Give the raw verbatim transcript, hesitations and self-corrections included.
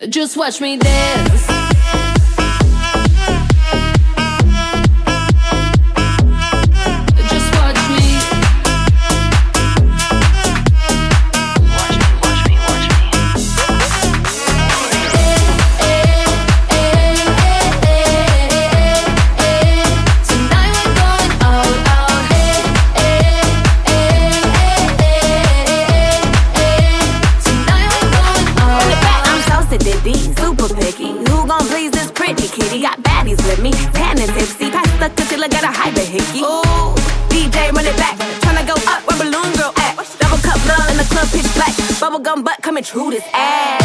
Just watch me dance. Just watch me. Watch me, watch me, watch me. Tonight we're going all out. Tonight we're going all out. I'm so sedity, super picky. Who gon' please this pretty kitty? Got baddies with me, tan and tipsy. Pass the concealer, got a hyper hickey. Ooh, D J run it back, tryna go up where Balloon Girl at. Double cup love in the club, pitch black. Bubblegum butt coming true this ass.